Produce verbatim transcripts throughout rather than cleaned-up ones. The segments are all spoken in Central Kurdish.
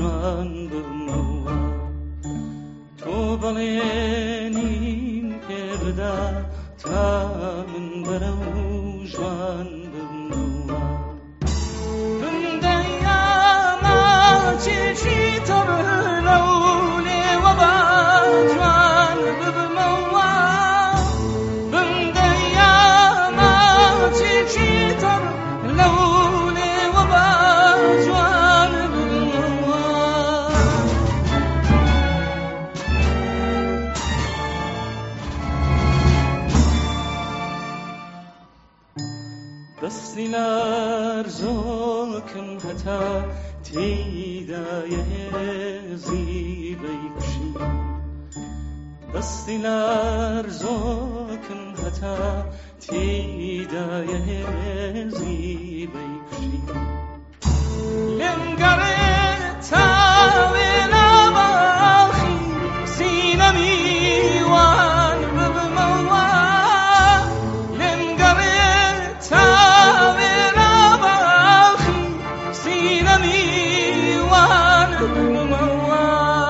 جوان بمەوە تۆ بەڵێنیم پێ بدە تا من بەرە و جوان بمەوە بمدەیامە چێکی تڕ لەو لێوە بە جوان ببمەوە بمدەیامە چێکی تڕ لەو لێوە بە جوان ببمەوە دەستی لەرزۆکم هەتا تێیدایە هێزی بەیکوشی دەستی لەرزۆکم هەتا تێیدایە هێزی بەیکوشی لێم گەڕێت تاوێ ناباخی سینەمی وان ببمەوە لێم گەڕێت تاوێ ناباخی سینەمی وان ببمەوە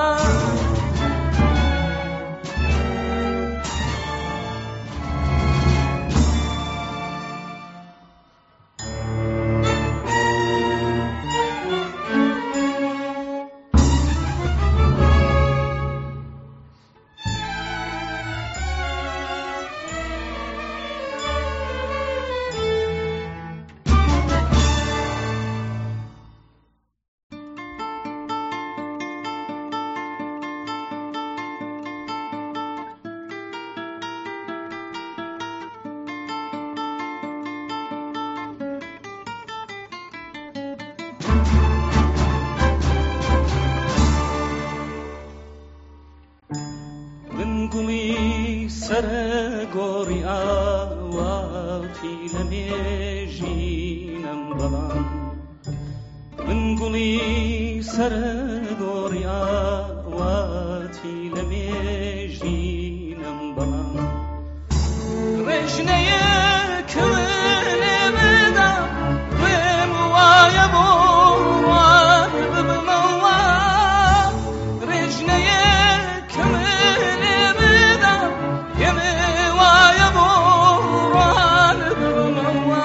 من گوڵی سرە گۆڕی ئاواتی لە مێژینەم بەڵام من گوڵی سرە گۆڕی ئاواتی لە مێژینەم بەڵام ڕێژنەیەکم لێ بدە وێم وایە بۆ وان ببمەوە ڕێژنەیەکم لێ بدە پێم وایە بۆ وان ببمەوە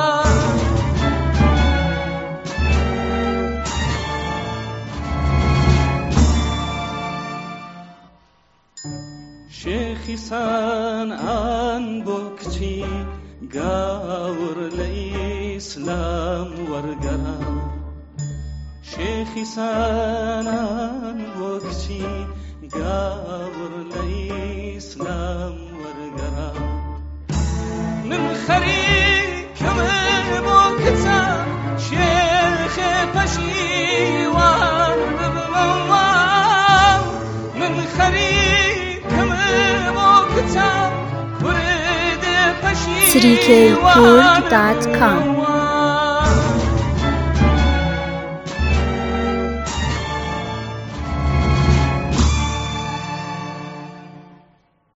شێخی سانعان بۆ کچی گاور لە ئیسلام وەرگەڕا شێخی سانعان بۆ کچی گاور لە ئیسلام وەرگەڕا من خەریکم بۆ کچە شێخێ پەشیوان ببمەوە من خەریکم بۆ کچە کورد پەشیوان سریکەی کورد دات کام